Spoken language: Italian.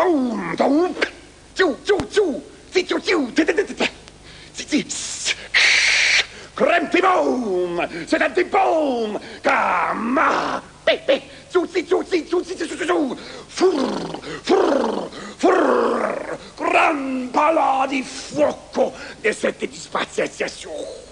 Boom, boom, giù, giù, giù, giù, giù, Crempi boom, sedenti boom, gamma, giù, giù, giù, giù, giù, giù, giù, fur, fur, fur, gran pala di fuoco, e sette di spaziazione.